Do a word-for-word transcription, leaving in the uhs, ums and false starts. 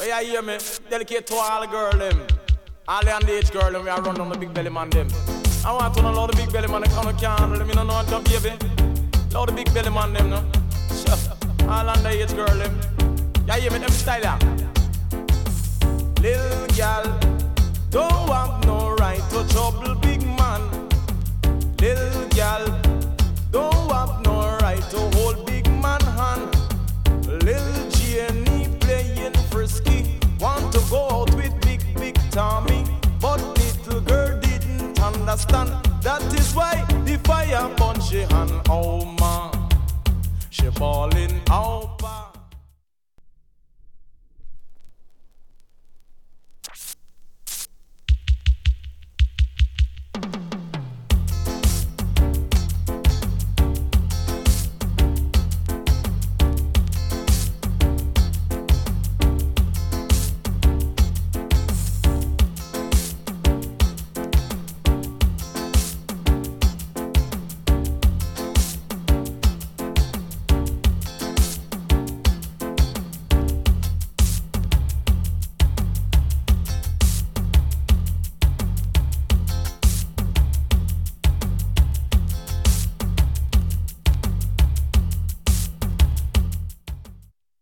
But you hear me? Delicate to all the girl them. All the underage girl them, we are run on the big belly man them. I want to know all the big belly man that come can't handle them. You don't know what to baby. All the big belly man them, no. Sure. All underage girl them. You hear me? Them style ya. Little girl, don't have no right to trouble big man. Little girl, don't have no right to hold big man hand. Little Jenny playing frisky, want to go out with big, big Tommy. But little girl didn't understand. That is why the fire punch she hand. Oh man, she ballin'.